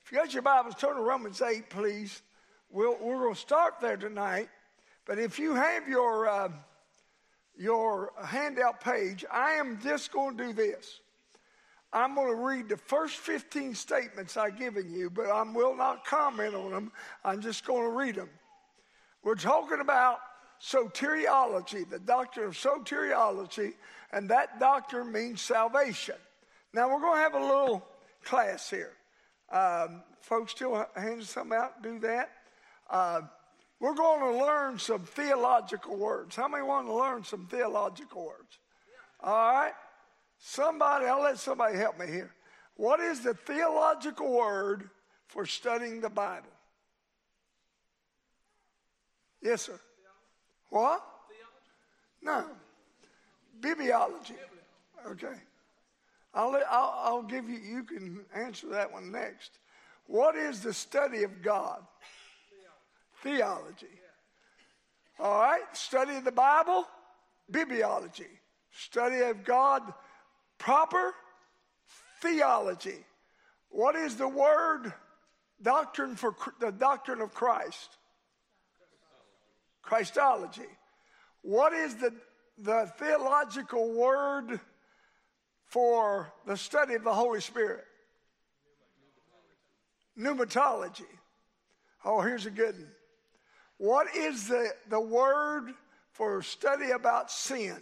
If you got your Bibles, turn to Romans 8, please. We're going to start there tonight. But if you have your handout page, I am just going to do this. I'm going to read the first 15 statements I've given you, but I will not comment on them. I'm just going to read them. We're talking about soteriology, the doctrine of soteriology, and that doctrine means salvation. Now, we're going to have a little class here. Folks still handing something out, do that. We're going to learn some theological words. How many want to learn some theological words? All right. I'll let somebody help me here. What is the theological word for studying the Bible? Yes, sir. What? No. Bibliology. Okay. I'll give you, you can answer that one next. What is the study of God? Theology. All right. Study of the Bible, bibliology. Study of God, proper theology. What is the word doctrine for the doctrine of Christ? Christology. What is the theological word for the study of the Holy Spirit? Pneumatology. Oh, here's a good one. What is the word for study about sin?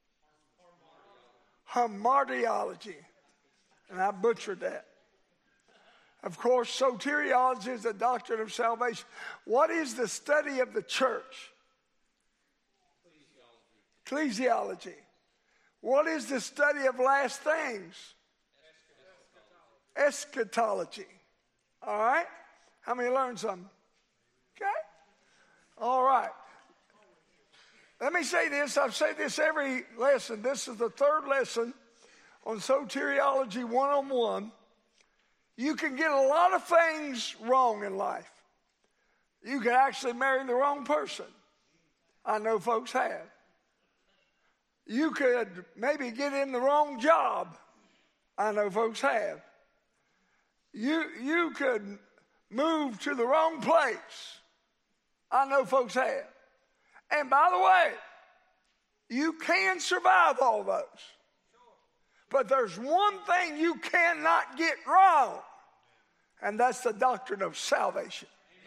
Hamartiology. And I butchered that. Of course, soteriology is the doctrine of salvation. What is the study of the church? Ecclesiology. What is the study of last things? Eschatology. All right? How many learned something? Okay? All right. Let me say this. I've said this every lesson. This is the third lesson on Soteriology 101. You can get a lot of things wrong in life. You can actually marry the wrong person. I know folks have. You could maybe get in the wrong job. I know folks have. You could move to the wrong place. I know folks have. And by the way, you can survive all those. But there's one thing you cannot get wrong, and that's the doctrine of salvation.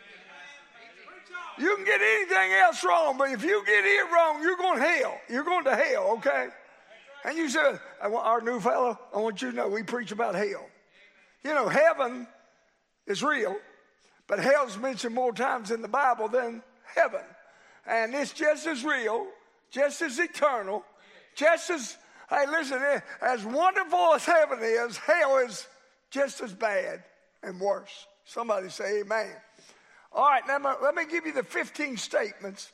You can get anything else wrong, but if you get it wrong, you're going to hell. You're going to hell, okay? And you said, our new fellow, I want you to know we preach about hell. You know, heaven is real, but hell's mentioned more times in the Bible than heaven. And it's just as real, just as eternal, just as, hey, listen, as wonderful as heaven is, hell is just as bad and worse. Somebody say amen. All right, now let me give you the 14 statements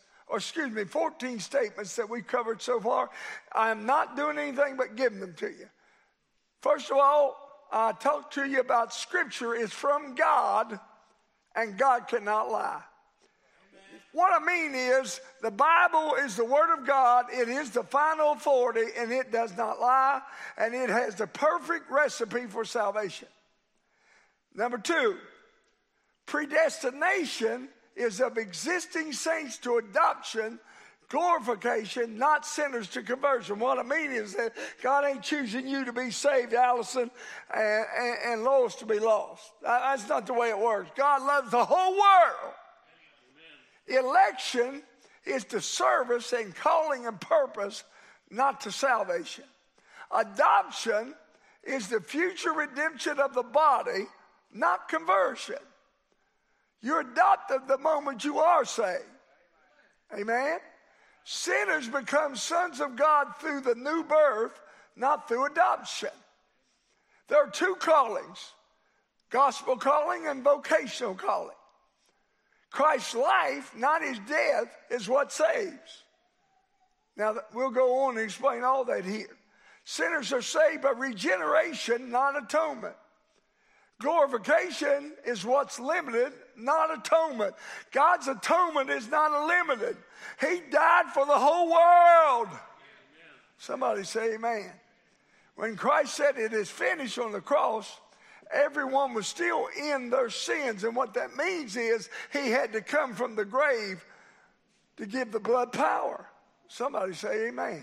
that we've covered so far. I'm not doing anything but giving them to you. First of all, I talked to you about Scripture is from God, and God cannot lie. What I mean is, the Bible is the Word of God. It is the final authority, and it does not lie, and it has the perfect recipe for salvation. Number 2, predestination is of existing saints to adoption, glorification, not sinners to conversion. What I mean is that God ain't choosing you to be saved, Allison, and Lois to be lost. That's not the way it works. God loves the whole world. Amen. Election is to service and calling and purpose, not to salvation. Adoption is the future redemption of the body, not conversion. You're adopted the moment you are saved. Amen? Sinners become sons of God through the new birth, not through adoption. There are 2 callings, gospel calling and vocational calling. Christ's life, not his death, is what saves. Now, we'll go on and explain all that here. Sinners are saved by regeneration, not atonement. Glorification is what's limited, not atonement. God's atonement is not unlimited. He died for the whole world. Amen. Somebody say amen. When Christ said it is finished on the cross, everyone was still in their sins. And what that means is he had to come from the grave to give the blood power. Somebody say amen.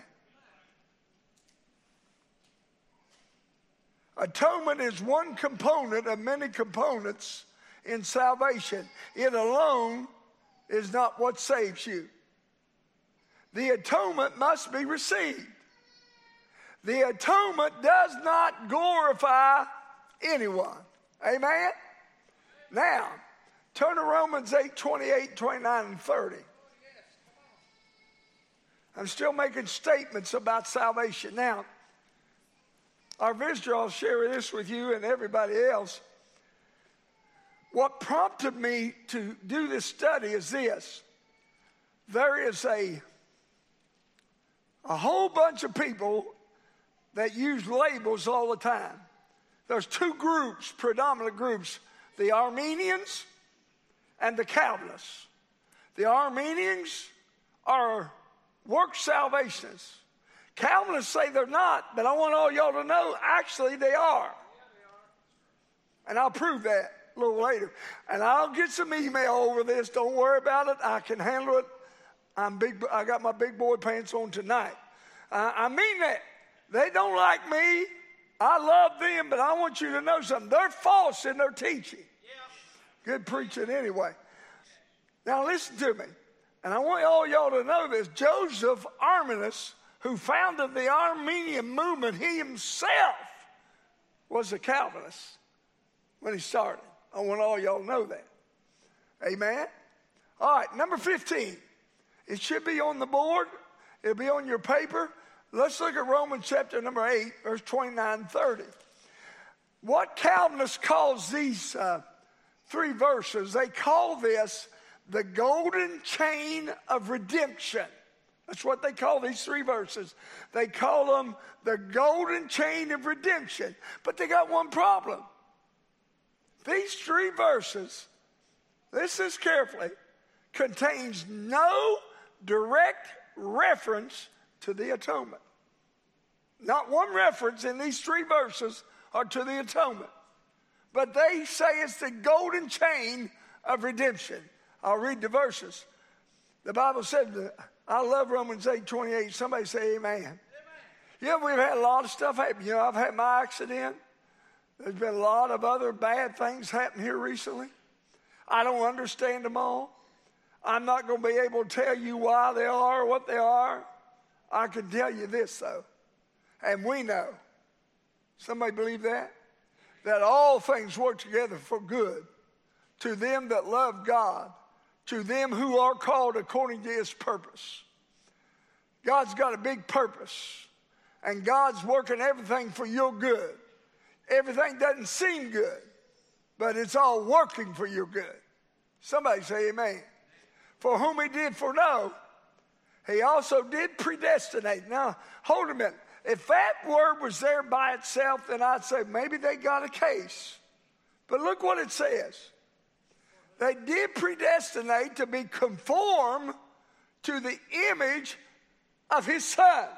Atonement is one component of many components in salvation. It alone is not what saves you. The atonement must be received. The atonement does not glorify anyone. Amen? Now, turn to Romans 8, 28, 29, and 30. I'm still making statements about salvation. Now, our visitor, I'll share this with you and everybody else. What prompted me to do this study is this. There is a whole bunch of people that use labels all the time. There's two groups, predominant groups, the Arminians and the Calvinists. The Arminians are work salvationists. Calvinists say they're not, but I want all y'all to know, actually they are. And I'll prove that a little later. And I'll get some email over this. Don't worry about it. I can handle it. I got my big boy pants on tonight. I mean that. They don't like me. I love them, but I want you to know something. They're false in their teaching. Yeah. Good preaching anyway. Now listen to me. And I want all y'all to know this. Joseph Arminius, who founded the Armenian movement, he himself was a Calvinist when he started. I want all y'all to know that. Amen? All right, number 15. It should be on the board. It'll be on your paper. Let's look at Romans chapter number 8, verse 29 and 30. What Calvinists calls these three verses, they call this the golden chain of redemption. That's what they call these three verses. They call them the golden chain of redemption. But they got one problem. These three verses, listen carefully, contains no direct reference to the atonement. Not one reference in these three verses are to the atonement. But they say it's the golden chain of redemption. I'll read the verses. The Bible said, I love Romans 8, 28. Somebody say amen. Amen. Yeah, we've had a lot of stuff happen. You know, I've had my accident. There's been a lot of other bad things happen here recently. I don't understand them all. I'm not going to be able to tell you why they are or what they are. I can tell you this, though. And we know. Somebody believe that? That all things work together for good to them that love God, to them who are called according to his purpose. God's got a big purpose. And God's working everything for your good. Everything doesn't seem good, but it's all working for your good. Somebody say amen. For whom he did foreknow, he also did predestinate. Now, hold a minute. If that word was there by itself, then I'd say maybe they got a case. But look what it says. They did predestinate to be conformed to the image of his Son.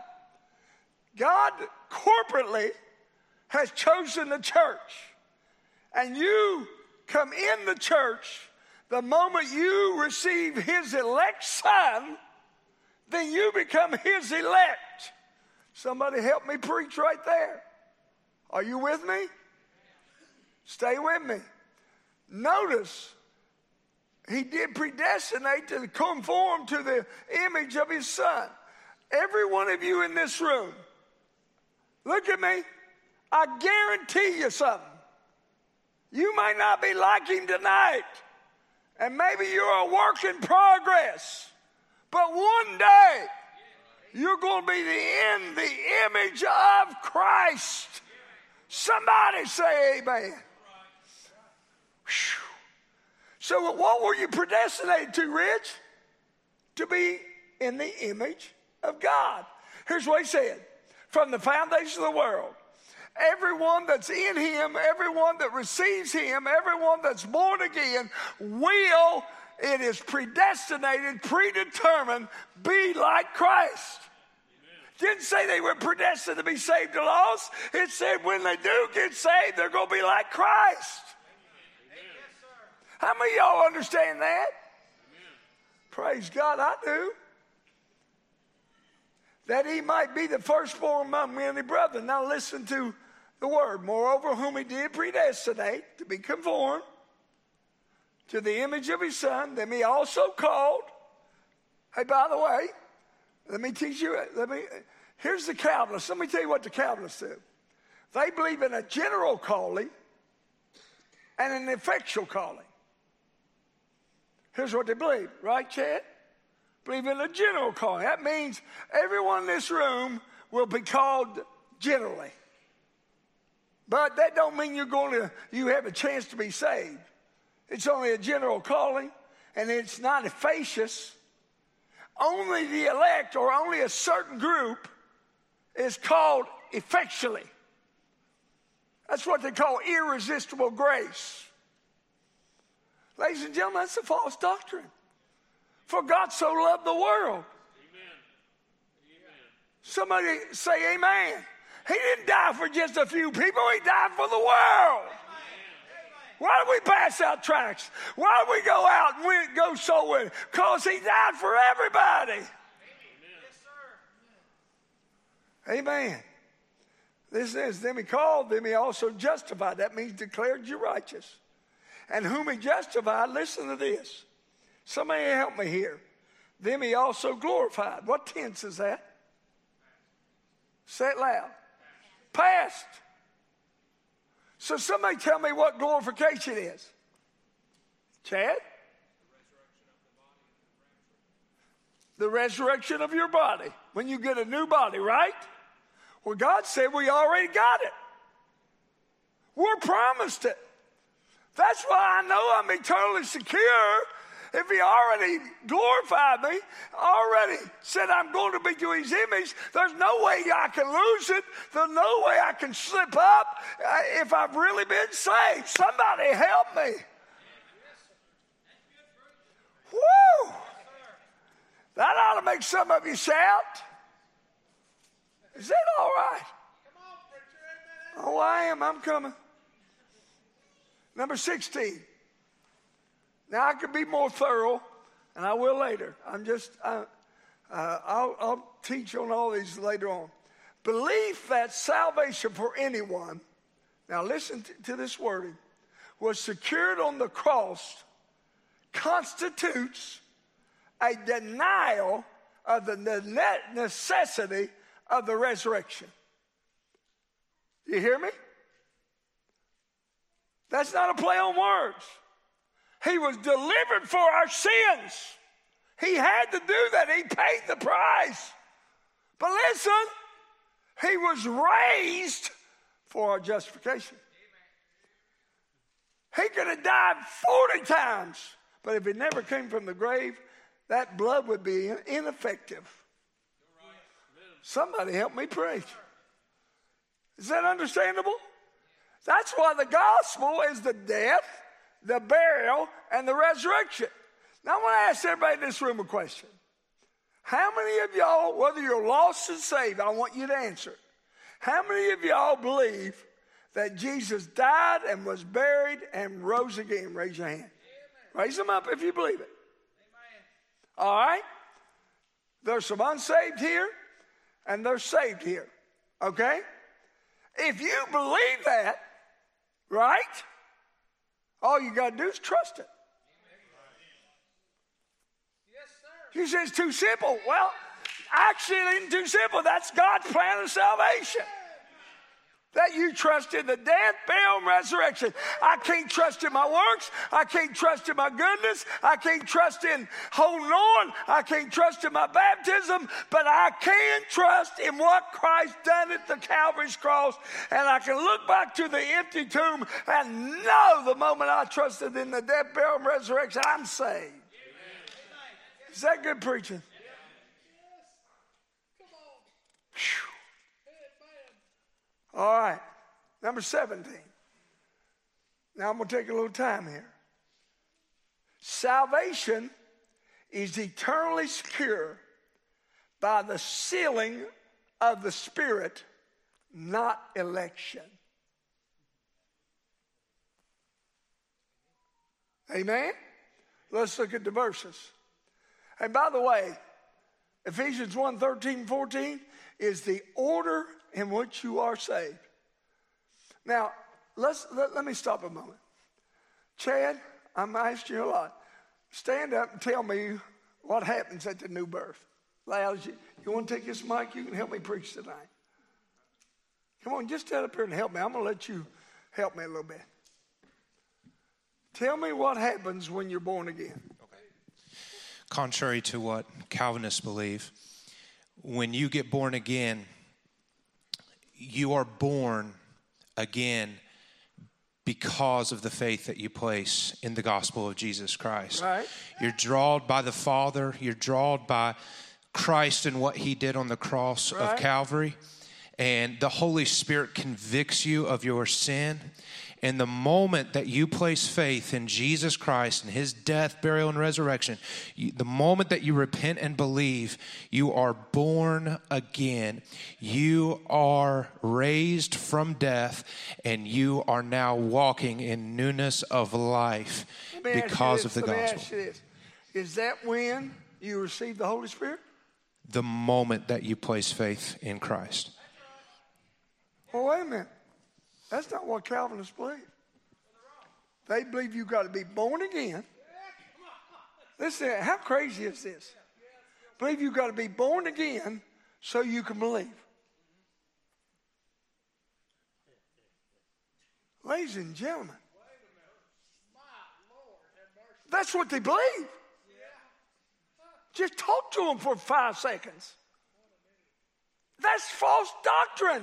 God corporately has chosen the church. And you come in the church the moment you receive his elect Son, then you become his elect. Somebody help me preach right there. Are you with me? Stay with me. Notice, he did predestinate to conform to the image of his Son. Every one of you in this room, look at me. I guarantee you something. You may not be like him tonight. And maybe you're a work in progress. But one day, you're going to be in the image of Christ. Somebody say amen. Whew. So what were you predestinated to, Rich? To be in the image of God. Here's what he said. From the foundation of the world, everyone that's in him, everyone that receives him, everyone that's born again will, it is predestinated, predetermined, be like Christ. Amen. Didn't say they were predestined to be saved or lost. It said when they do get saved, they're going to be like Christ. How many of y'all understand that? Praise God, I do. That he might be the firstborn among many brethren. Now listen to the word. Moreover, whom he did predestinate to be conformed to the image of his Son, them he also called. Hey, by the way, let me teach you. Here's the Calvinists. Let me tell you what the Calvinists do. They believe in a general calling and an effectual calling. Here's what they believe, right, Chad? Believe in a general calling. That means everyone in this room will be called generally. But that don't mean you have a chance to be saved. It's only a general calling, and it's not efficacious. Only the elect or only a certain group is called effectually. That's what they call irresistible grace. Ladies and gentlemen, that's a false doctrine. For God so loved the world. Amen. Somebody say amen. He didn't die for just a few people. He died for the world. Why do we pass out tracts? Why do we go out and go soul winning? Because he died for everybody. Amen. This is, them he called, them he also justified. That means declared you righteous. And whom he justified, listen to this. Somebody help me here. Them he also glorified. What tense is that? Say it loud. Past. So somebody tell me what glorification is. Chad? The resurrection of your body. When you get a new body, right? Well, God said we already got it. We're promised it. That's why I know I'm eternally secure. If he already glorified me, already said I'm going to be to his image, there's no way I can lose it. There's no way I can slip up if I've really been saved. Somebody help me. Woo! That ought to make some of you shout. Is that all right? Oh, I am. I'm coming. Number 16. Now, I could be more thorough, and I will later. I'll teach on all these later on. Belief that salvation for anyone, now listen to this wording, was secured on the cross constitutes a denial of the necessity of the resurrection. You hear me? That's not a play on words. He was delivered for our sins. He had to do that. He paid the price. But listen, he was raised for our justification. He could have died 40 times, but if he never came from the grave, that blood would be ineffective. Somebody help me preach. Is that understandable? That's why the gospel is the death, the burial, and the resurrection. Now, I want to ask everybody in this room a question. How many of y'all, whether you're lost or saved, I want you to answer. How many of y'all believe that Jesus died and was buried and rose again? Raise your hand. Amen. Raise them up if you believe it. Amen. All right? There's some unsaved here, and there's saved here. Okay? If you believe that, right? All you got to do is trust it. Yes, sir. You say it's too simple. Well, actually, it isn't too simple. That's God's plan of salvation. That you trust in the death, burial, and resurrection. I can't trust in my works. I can't trust in my goodness. I can't trust in holding on. I can't trust in my baptism. But I can trust in what Christ done at the Calvary's cross. And I can look back to the empty tomb and know the moment I trusted in the death, burial, and resurrection, I'm saved. Amen. Is that good preaching? All right, number 17. Now I'm going to take a little time here. Salvation is eternally secure by the sealing of the Spirit, not election. Amen? Let's look at the verses. And by the way, Ephesians 1:13-14 is the order in which you are saved. Now, let me stop a moment. Chad, I'm asking you a lot. Stand up and tell me what happens at the new birth. Loud, you want to take this mic? You can help me preach tonight. Come on, just stand up here and help me. I'm going to let you help me a little bit. Tell me what happens when you're born again. Okay. Contrary to what Calvinists believe, when you get born again, you are born again because of the faith that you place in the gospel of Jesus Christ. Right. You're drawn by the Father. You're drawn by Christ and what he did on the cross of Calvary. And the Holy Spirit convicts you of your sin. And the moment that you place faith in Jesus Christ and his death, burial, and resurrection, the moment that you repent and believe, you are born again. You are raised from death, and you are now walking in newness of life because of the gospel. Let me ask you this. Is that when you receive the Holy Spirit? The moment that you place faith in Christ. Well, wait a minute. That's not what Calvinists believe. They believe you've got to be born again. Listen, how crazy is this? Believe you've got to be born again so you can believe. Ladies and gentlemen, that's what they believe. Just talk to them for 5 seconds. That's false doctrine.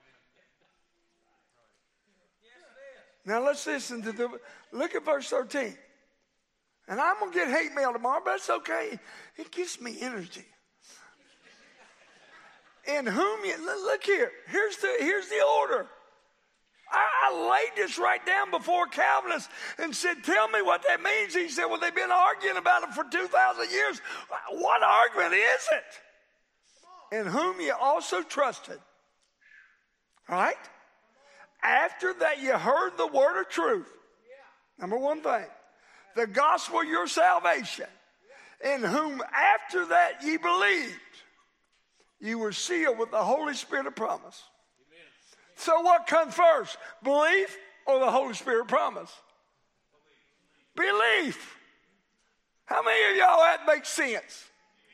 Now let's listen to look at verse 13. And I'm going to get hate mail tomorrow, but it's okay. It gives me energy. In whom you, look here. Here's the order. I laid this right down before Calvinists and said, tell me what that means. He said, well, they've been arguing about it for 2,000 years. What argument is it? In whom you also trusted. All right? After that you heard the word of truth. Number one thing. The gospel of your salvation. In whom after that ye believed. You were sealed with the Holy Spirit of promise. Amen. So what comes first? Belief or the Holy Spirit promise? Belief. How many of y'all that makes sense?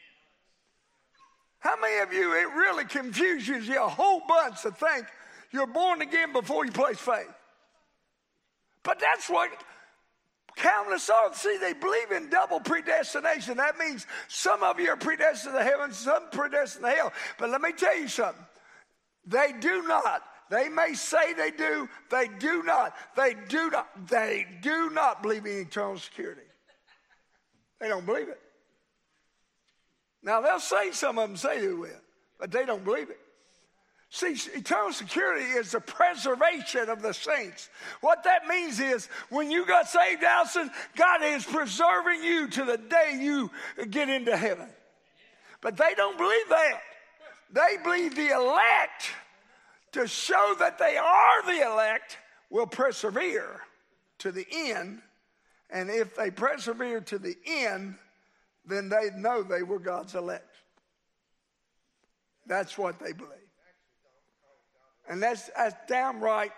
How many of you, it really confuses you a whole bunch to think you're born again before you place faith. But that's what Calvinists are. See, they believe in double predestination. That means some of you are predestined to heaven, some predestined to hell. But let me tell you something. They do not. They may say they do. They do not. They do not. They do not believe in eternal security. They don't believe it. Now, they'll say, some of them say they will, but they don't believe it. See, eternal security is the preservation of the saints. What that means is when you got saved, Allison, God is preserving you to the day you get into heaven. But they don't believe that. They believe the elect, to show that they are the elect, will persevere to the end. And if they persevere to the end, then they know they were God's elect. That's what they believe. And that's downright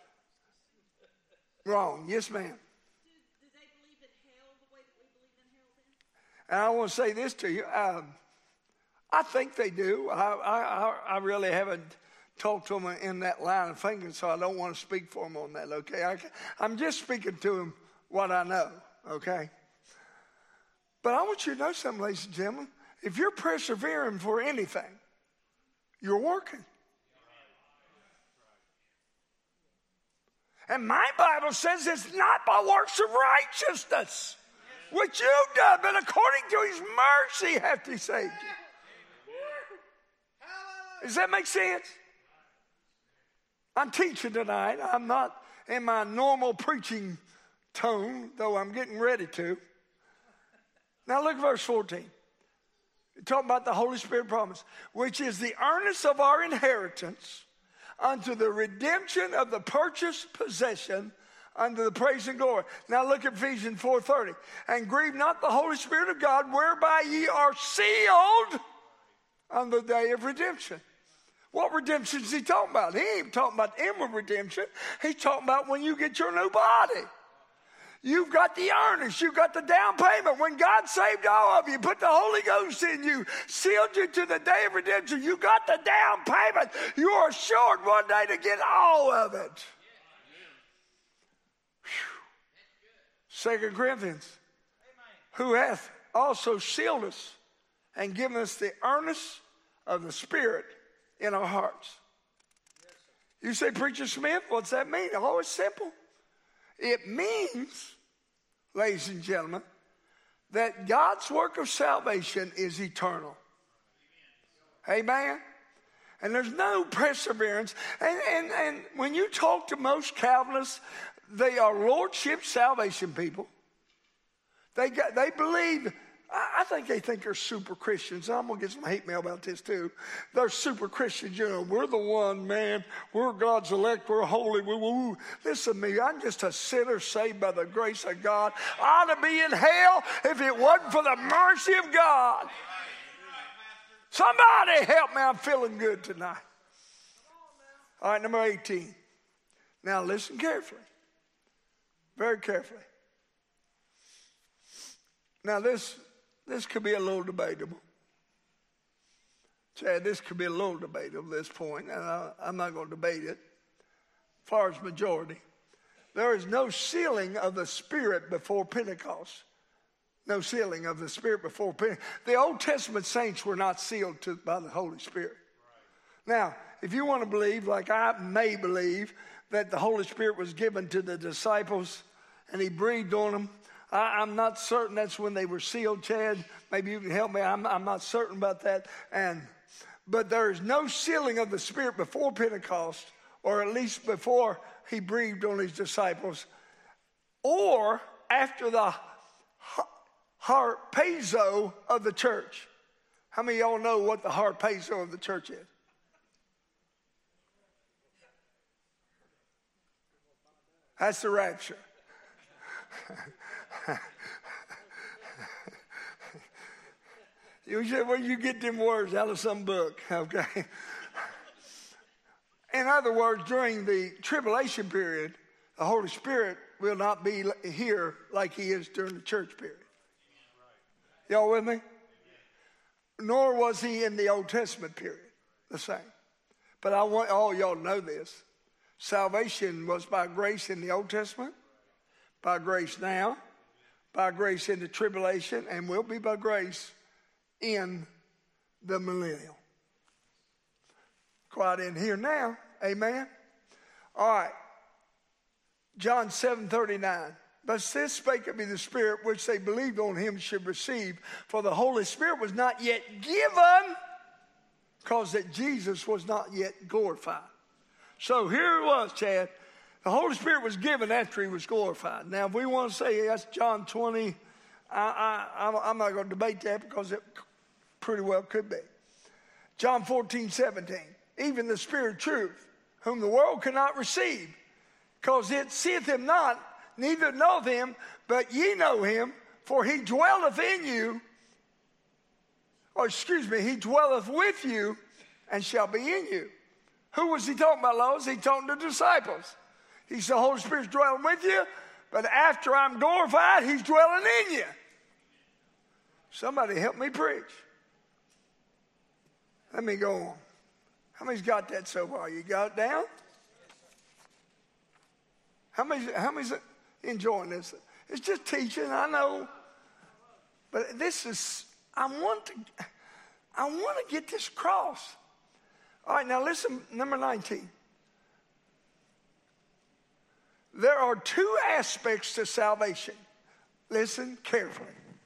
wrong. Yes, ma'am. Do they believe in hell the way that we believe in hell then? And I want to say this to you. I think they do. I really haven't talked to them in that line of thinking, so I don't want to speak for them on that, okay? I'm just speaking to them what I know, okay? But I want you to know something, ladies and gentlemen. If you're persevering for anything, you're working. And my Bible says it's not by works of righteousness, which you've done, but according to his mercy hath he saved you. Does that make sense? I'm teaching tonight. I'm not in my normal preaching tone, though I'm getting ready to. Now look at verse 14. Talking about the Holy Spirit promise, which is the earnest of our inheritance unto the redemption of the purchased possession unto the praise and glory. Now look at Ephesians 4:30. And grieve not the Holy Spirit of God, whereby ye are sealed on the day of redemption. What redemption is he talking about? He ain't talking about inward redemption. He's talking about when you get your new body. You've got the earnest. You've got the down payment. When God saved all of you, put the Holy Ghost in you, sealed you to the day of redemption. You got the down payment. You are assured one day to get all of it. 2 Corinthians. Who hath also sealed us and given us the earnest of the Spirit in our hearts. You say, Preacher Smith, what's that mean? Oh, it's simple. It means, ladies and gentlemen, that God's work of salvation is eternal. Amen? And there's no perseverance. And when you talk to most Calvinists, they are lordship salvation people. They believe, I think they think they're super Christians. I'm going to get some hate mail about this too. They're super Christians. You know, we're the one, man. We're God's elect. We're holy. Woo. Listen to me. I'm just a sinner saved by the grace of God. I ought to be in hell if it wasn't for the mercy of God. Somebody help me. I'm feeling good tonight. All right, number 18. Now listen carefully. Very carefully. Now this could be a little debatable. Chad, this could be a little debatable at this point, and I'm not going to debate it. As far as majority, there is no sealing of the Spirit before Pentecost. No sealing of the Spirit before Pentecost. The Old Testament saints were not sealed by the Holy Spirit. Right. Now, if you want to believe, like I may believe, that the Holy Spirit was given to the disciples and he breathed on them, I'm not certain that's when they were sealed, Chad. Maybe you can help me. I'm not certain about that. But there is no sealing of the Spirit before Pentecost, or at least before he breathed on his disciples, or after the harpazo of the church. How many of y'all know what the harpazo of the church is? That's the rapture. You said, well, you get them words out of some book, okay? In other words, during the tribulation period, the Holy Spirit will not be here like he is during the church period. Y'all with me? Nor was he in the Old Testament period, the same. But I want all y'all to know this. Salvation was by grace in the Old Testament, by grace now, by grace in the tribulation, and will be by grace in the millennial. Quiet in here now. Amen. All right. John 7:39. But this spake of me the Spirit which they believed on him should receive. For the Holy Spirit was not yet given, because that Jesus was not yet glorified. So here it was, Chad. The Holy Spirit was given after he was glorified. Now, if we want to say that's John 20, I'm not going to debate that because it pretty well could be. John 14:17. Even the Spirit of truth, whom the world cannot receive, because it seeth him not, neither knoweth him, but ye know him, for he dwelleth in you, he dwelleth with you and shall be in you. Who was he talking about, Lois? He talking to the disciples. He said, the Holy Spirit's dwelling with you, but after I'm glorified, he's dwelling in you. Somebody help me preach. Let me go on. How many's got that so far? You got it down? How many's enjoying this? It's just teaching, I know. But this is, I want to get this across. All right, now listen, number 19. There are two aspects to salvation. Listen carefully.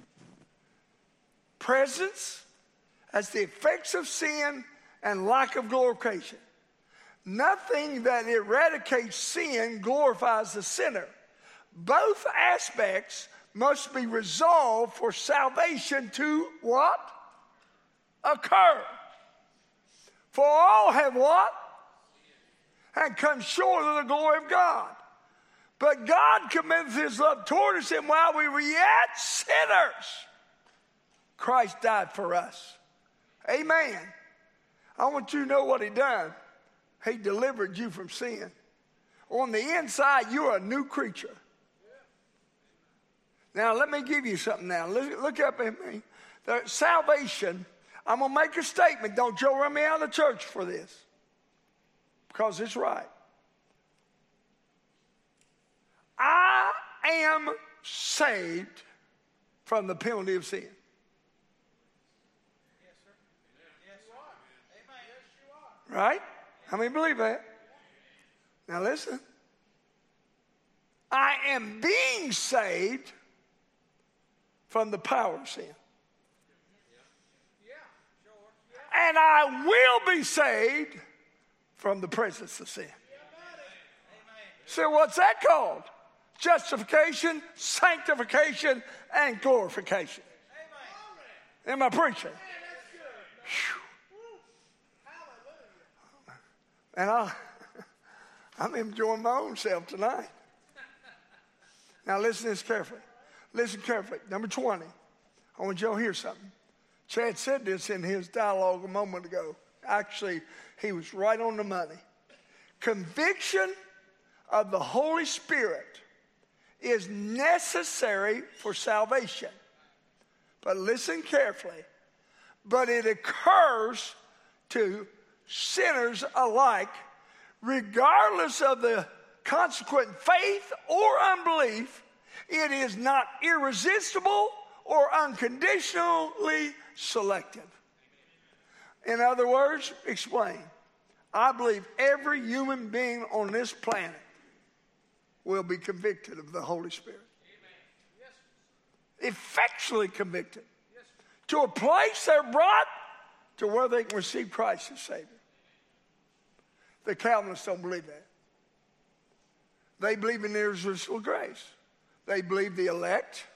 Presence as the effects of sin and lack of glorification. Nothing that eradicates sin glorifies the sinner. Both aspects must be resolved for salvation to what? occur. For all have what? And come short of the glory of God. But God commendeth his love toward us, and while we were yet sinners, Christ died for us. Amen. I want you to know what he done. He delivered you from sin. On the inside, you're a new creature. Now, let me give you something now. Look up at me. Salvation, I'm going to make a statement. Don't Joe run me out of the church for this. Because it's right. I am saved from the penalty of sin. Yes, sir. Yes, you are. Amen. Yes, you are. Right? How many believe that? Now listen. I am being saved from the power of sin. And I will be saved from the presence of sin. So what's that called? Justification, sanctification, and glorification. Am I preaching? And I'm enjoying my own self tonight. Now listen to this carefully. Listen carefully. Number 20. I want you to hear something. Chad said this in his dialogue a moment ago. Actually, he was right on the money. Conviction of the Holy Spirit is necessary for salvation. But listen carefully. But it occurs to sinners alike, regardless of the consequent faith or unbelief. It is not irresistible or unconditionally selective. In other words, explain. I believe every human being on this planet will be convicted of the Holy Spirit. Effectually convicted. To a place they're brought to where they can receive Christ as Savior. The Calvinists don't believe that. They believe in irresistible grace. They believe the elect.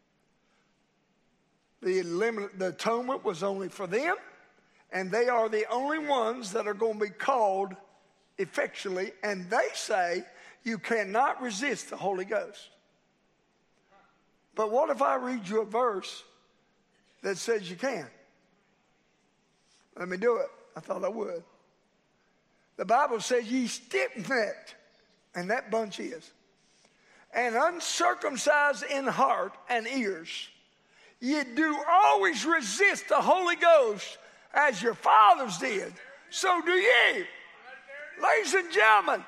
The atonement was only for them. And they are the only ones that are going to be called effectually. And they say you cannot resist the Holy Ghost. But what if I read you a verse that says you can? Let me do it. I thought I would. The Bible says ye stiff-necked, and that bunch is, and uncircumcised in heart and ears, ye do always resist the Holy Ghost as your fathers did. So do ye. Ladies and gentlemen,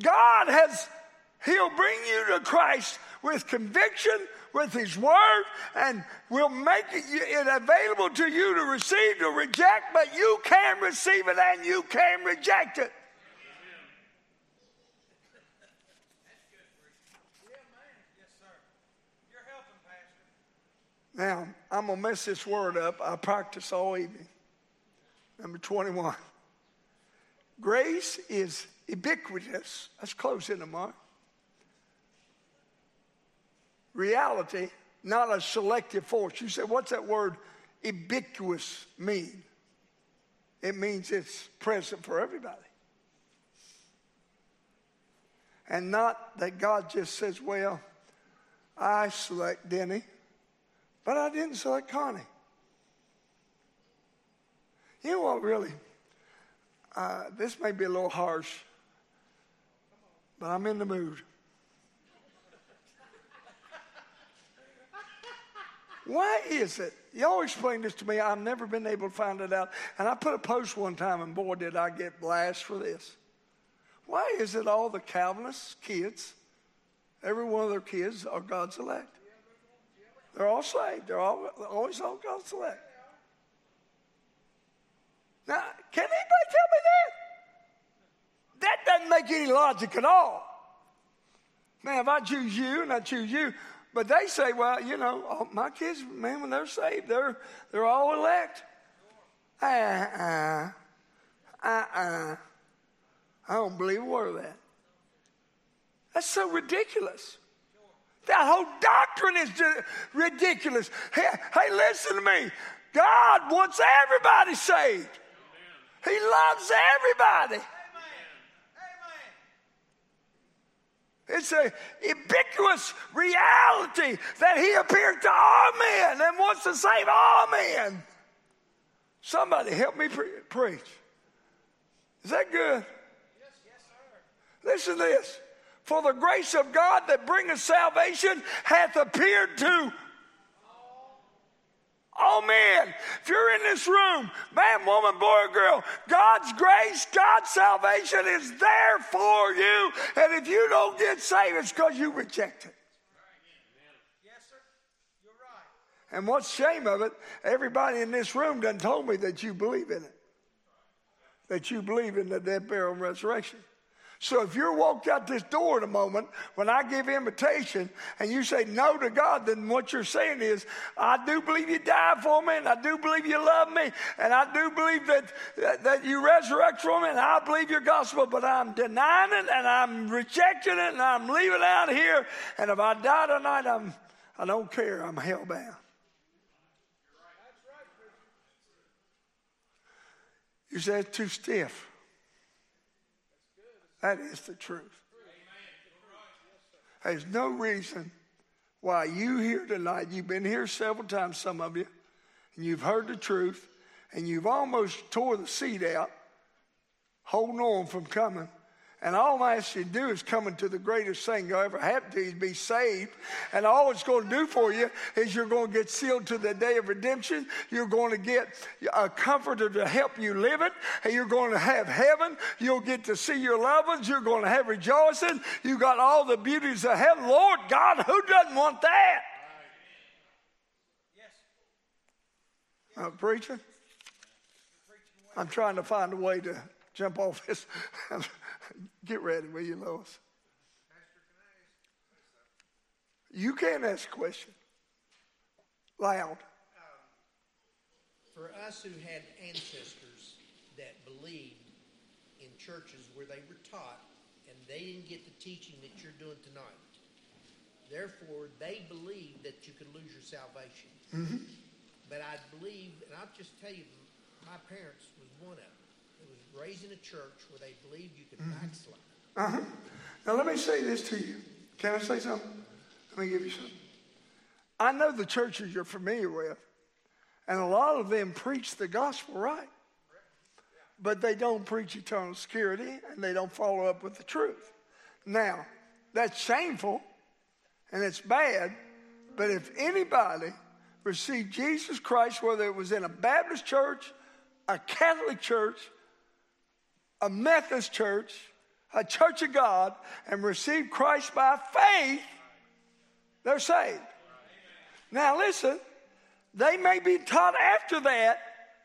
He'll bring you to Christ with conviction, with His Word, and will make it available to you to receive, to reject, but you can receive it and you can reject it. Now, I'm going to mess this word up. I practice all evening. Number 21. Grace is ubiquitous. Let's close in tomorrow. Reality, not a selective force. You say, what's that word ubiquitous mean? It means it's present for everybody. And not that God just says, well, I select Denny, but I didn't select Connie. You know what, really? This may be a little harsh, but I'm in the mood. Why is it? Y'all explain this to me. I've never been able to find it out. And I put a post one time, and boy, did I get blasted for this. Why is it all the Calvinist kids, every one of their kids are God's elect? They're all saved. They're always all God's elect. Now, can anybody tell me that? That doesn't make any logic at all. Man, if I choose you and I choose you, but they say, well, you know, my kids, man, when they're saved, they're all elect. I don't believe a word of that. That's so ridiculous. That whole doctrine is ridiculous. Hey, listen to me. God wants everybody saved. He loves everybody. It's an ubiquitous reality that he appeared to all men and wants to save all men. Somebody help me preach. Is that good? Yes, sir. Listen to this. For the grace of God that bringeth salvation hath appeared to all men. If you're in this room, man, woman, boy, or girl, God's grace, God's salvation is there for you. And if you don't get saved, it's because you reject it. Yes, sir. You're right. And what's the shame of it, everybody in this room done told me that you believe in it. That you believe in the death, burial, and resurrection. So if you're walked out this door in a moment, when I give invitation and you say no to God, then what you're saying is, I do believe you died for me, and I do believe you love me, and I do believe that you resurrect from me, and I believe your gospel, but I'm denying it, and I'm rejecting it, and I'm leaving it out here, and if I die tonight, I don't care, I'm hellbound. You say it's too stiff. That is the truth. There's no reason why you here tonight, you've been here several times, some of you, and you've heard the truth, and you've almost tore the seat out, holding on from coming. And all I ask you to do is come into the greatest thing that ever happened to you, is be saved. And all it's going to do for you is you're going to get sealed to the day of redemption. You're going to get a comforter to help you live it. And you're going to have heaven. You'll get to see your loved ones. You're going to have rejoicing. You got all the beauties of heaven. Lord God, who doesn't want that? Yes. Preaching? I'm trying to find a way to jump off this. Get ready, will you, Lois? You can't ask a question. Loud. For us who had ancestors that believed in churches where they were taught and they didn't get the teaching that you're doing tonight, therefore they believed that you could lose your salvation. Mm-hmm. But I believe, and I'll just tell you, my parents was one of them. It was raised in a church where they believed you could backslide. Uh-huh. Now let me say this to you. Can I say something? Let me give you something. I know the churches you're familiar with, and a lot of them preach the gospel right. But they don't preach eternal security, and they don't follow up with the truth. Now, that's shameful, and it's bad, but if anybody received Jesus Christ, whether it was in a Baptist church, a Catholic church, a Methodist church, a church of God, and received Christ by faith, they're saved. Now listen, they may be taught after that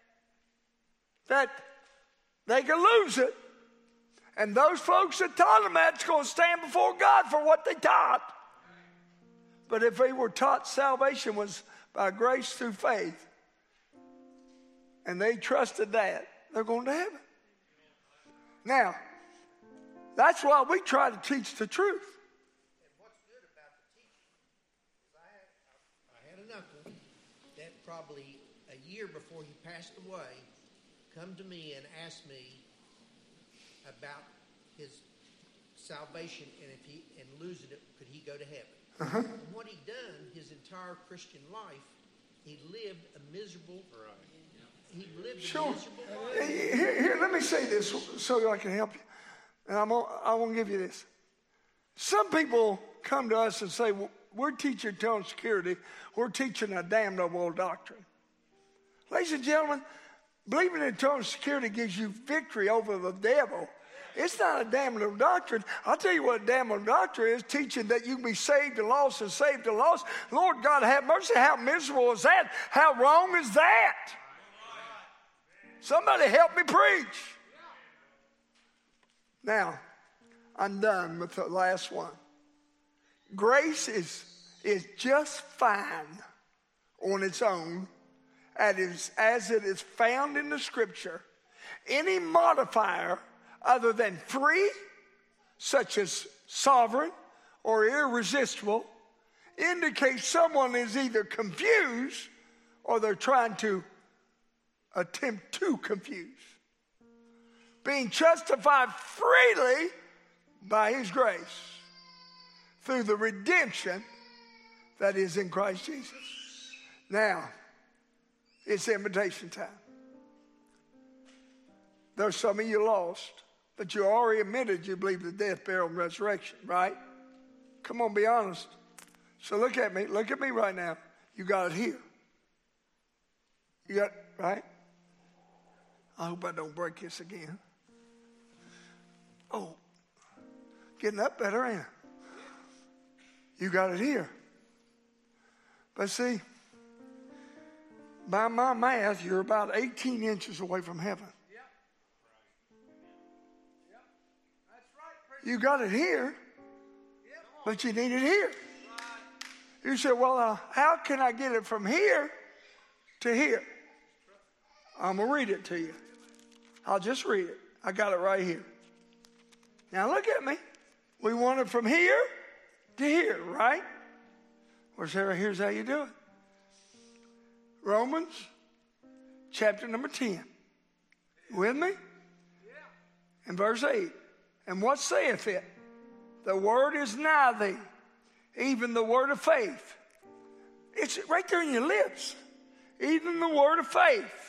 they can lose it. And those folks that taught them that's going to stand before God for what they taught. But if they were taught salvation was by grace through faith, and they trusted that, they're going to heaven. Now, that's why we try to teach the truth. And what's good about the teaching is I had an uncle that probably a year before he passed away come to me and asked me about his salvation and if he and losing it, could he go to heaven? Uh-huh. And what he'd done his entire Christian life, he lived a miserable life. He lived a miserable life. Here, let me say this so I can help you. And I want to give you this. Some people come to us and say, well, we're teaching eternal security. We're teaching a damnable doctrine. Ladies and gentlemen, believing in eternal security gives you victory over the devil. It's not a damnable doctrine. I'll tell you what a damnable doctrine is, teaching that you can be saved and lost and saved and lost. Lord God have mercy. How miserable is that? How wrong is that? Somebody help me preach. Now, I'm done with the last one. Grace is just fine on its own as it is found in the Scripture. Any modifier other than free, such as sovereign or irresistible, indicates someone is either confused or they're trying to attempt to confuse. Being justified freely by his grace through the redemption that is in Christ Jesus. Now, it's invitation time. There's some of you lost, but you already admitted you believe the death, burial, and resurrection, right? Come on, be honest. So look at me right now. You got it here. You got, right? I hope I don't break this again. Oh, getting up better, ain't it? You got it here. But see, by my math, you're about 18 inches away from heaven. You got it here, but you need it here. You say, well, how can I get it from here to here? I'm going to read it to you. I'll just read it. I got it right here. Now look at me. We want it from here to here, right? Well, Sarah, here's how you do it. Romans chapter number 10. With me? And verse 8. And what saith it? The word is nigh thee, even the word of faith. It's right there in your lips. Even the word of faith.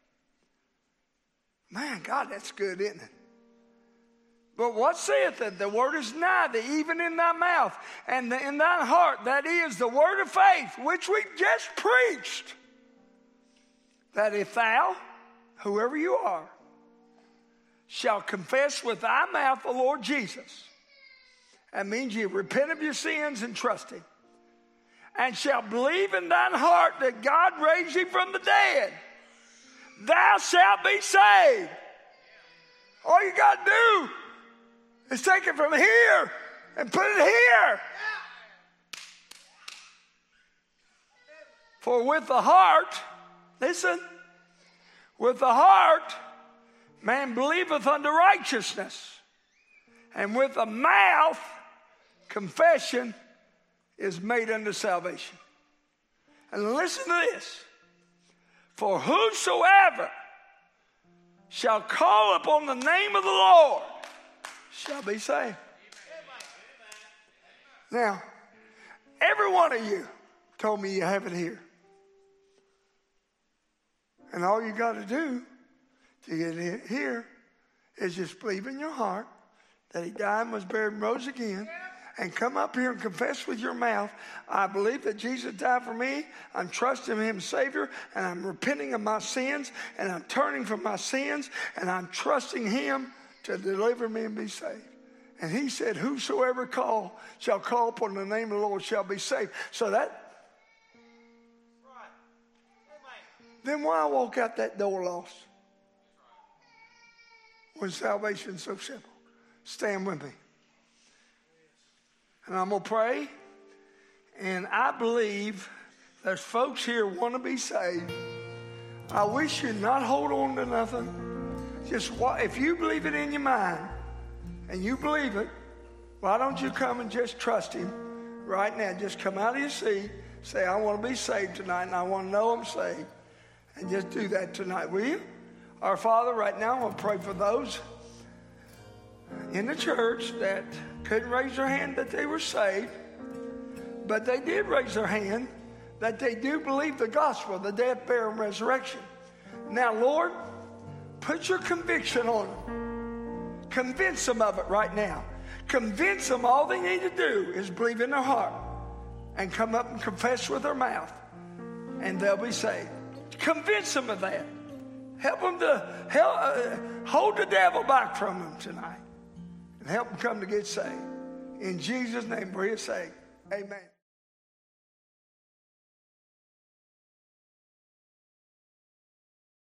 Man, God, that's good, isn't it? But what saith it? The word is nigh thee, even in thy mouth, and in thine heart. That is the word of faith, which we just preached. That if thou, whoever you are, shall confess with thy mouth the Lord Jesus. That means you repent of your sins and trust him. And shall believe in thine heart that God raised him from the dead. Thou shalt be saved. All you got to do is take it from here and put it here. For with the heart, listen, with the heart, man believeth unto righteousness, and with the mouth, confession is made unto salvation. And listen to this. For whosoever shall call upon the name of the Lord shall be saved. Now, every one of you told me you have it here. And all you got to do to get it here is just believe in your heart that he died and was buried and rose again, and come up here and confess with your mouth, I believe that Jesus died for me, I'm trusting him as Savior, and I'm repenting of my sins, and I'm turning from my sins, and I'm trusting him to deliver me and be saved. And he said, whosoever shall call upon the name of the Lord shall be saved. So that, then why walk out that door lost? When salvation's so simple. Stand with me. And I'm going to pray. And I believe there's folks here who want to be saved. I wish you'd not hold on to nothing. Just if you believe it in your mind and you believe it, why don't you come and just trust him right now? Just come out of your seat. Say, I want to be saved tonight and I want to know I'm saved. And just do that tonight, will you? Our Father, right now, I want to pray for those in the church that couldn't raise their hand that they were saved, but they did raise their hand that they do believe the gospel, the death, burial, and resurrection. Now, Lord, put your conviction on them. Convince them of it right now. Convince them all they need to do is believe in their heart and come up and confess with their mouth, and they'll be saved. Convince them of that. Help them to hold the devil back from them tonight and help them come to get saved. In Jesus' name, pray it saved. Amen.